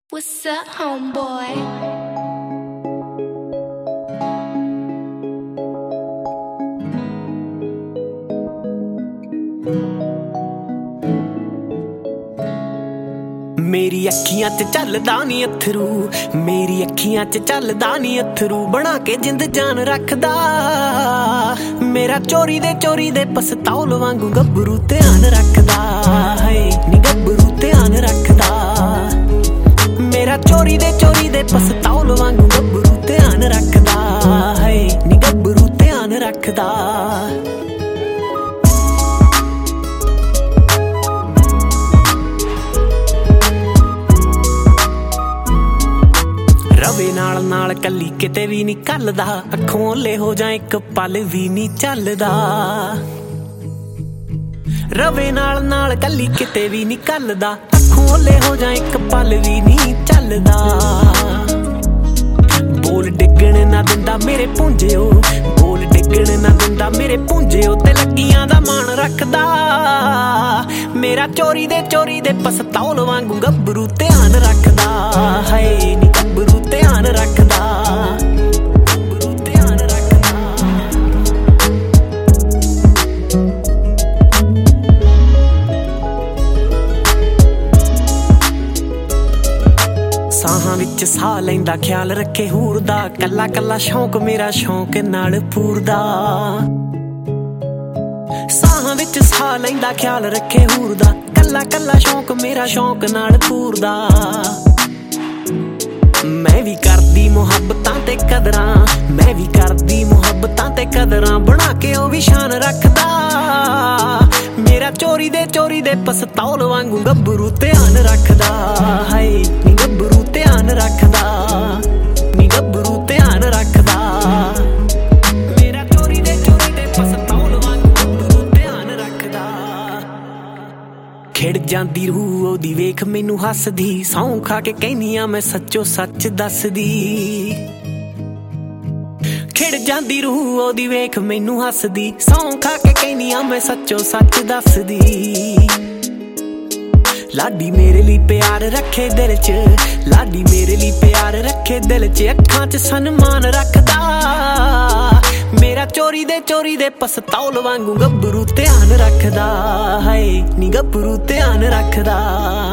What's up, homeboy? मेरी अखियां च चलदा नी अथरू, मेरी अखियां च चलदा नी अथरू, बना के जिंद जान रखदा मेरा चोरी दे पसतौल वांगू गब्बरू ध्यान रखदा है नी गब्बरू ध्यान रखदा मेरा चोरी दे पसतौल वांगू गब्बरू ध्यान रखदा है नी गब्बरू ध्यान रखदा। रवे नाल नाल कली किते भी नहीं कलदा, अखों ओले हो जाए एक पल भी नहीं चलदा। रवे नाल नाल कली किते भी नहीं कलदा, अखों ओले हो जाए एक पल भी नहीं चलदा। बोल डिगण ना दिंदा मेरे पुंजिओ, बोल डिगण ना दिंदा मेरे पुंजिओ, ते लगियां दा मान रखदा मेरा चोरी दे पसतौल वांगू गब्बरू ध्यान रखदा है नी गब्बरू ध्यान रखदा गब्बरू ध्यान रखदा। साहां विच साह लैंदा ख्याल रखे हूर दा, कल्ला कल्ला शौक मेरा शौक नाल पूरदा। साहां विच साह लैंदा ख्याल रखे हूर दा, कल्ला कल्ला शौक मेरा शौक नाल पूरदा। मैं भी करदी मुहब्बतां ते कदरां, मैं भी करदी मुहब्बतां ते कदरां, बना के ओ भी शान रखदा मेरा चोरी दे पसतौल वांगू गब्बरू ध्यान रखदा है नी गब्बरू ध्यान रखदा नी गब्बरू ध्यान रखदा मेरा चोरी दे पसतौल वांगू गब्बरू ध्यान रखदा। खिड़ जांदी रूह ओदी वेख मैनू हसदी, सौं खा के कहनियां मैं सच्चो सच दसदी। खिड़ जांदी रूह ओदी वेख मैनू हसदी, सौं खा के कहनियां मैं सच्चो सच दसदी। लाडी मेरे लिए प्यार रखे दिल च, लाडी मेरे लिए प्यार रखे दिल च, अखां च सन्मान रखदा मेरा चोरी दे पसतौल वांगू गब्बरू ध्यान रखदा है नी गब्बरू ध्यान रखदा।